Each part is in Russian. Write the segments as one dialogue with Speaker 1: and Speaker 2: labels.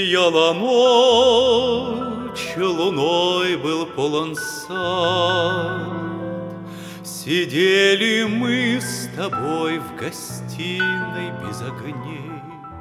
Speaker 1: Сияла ночь, луной был полон сад. Сидели мы с тобой в гостиной без огней.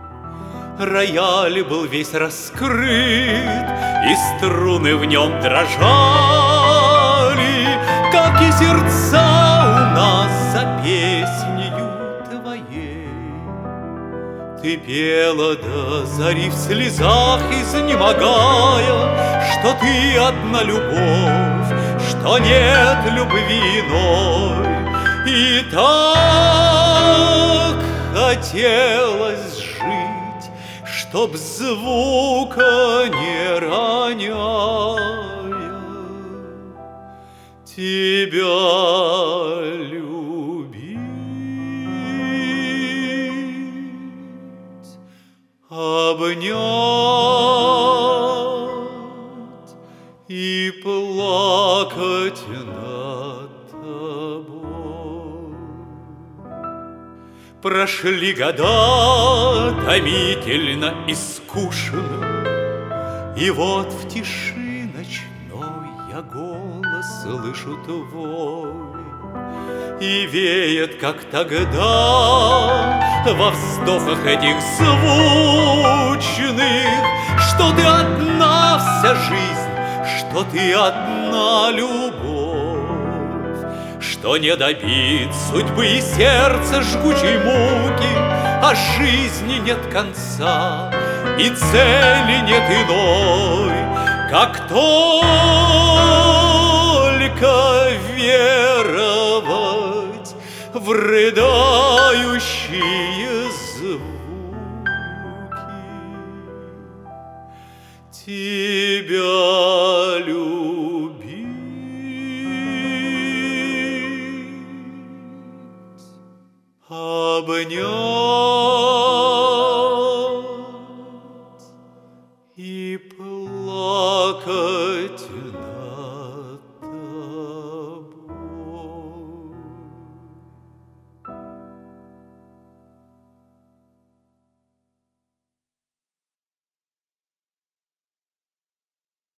Speaker 1: Рояль был весь раскрыт, и струны в нем дрожали, как и сердца у нас за песнею твоей. Ты пела до зари в слезах, изнемогая, что ты одна любовь, что нет любви иной. И так хотелось жить, чтоб звука не роняя тебя любить, обнять и плакать над тобой. Прошли года томительно и скучно, и вот в тиши ночной я голос слышу твой. И веет, как тогда, во вздохах этих звучных, что ты одна вся жизнь, что ты одна любовь, что не добить судьбы и сердца жгучей муки, а жизни нет конца и цели нет иной, как только веровать в рыдающие звуки тебя любить, обнять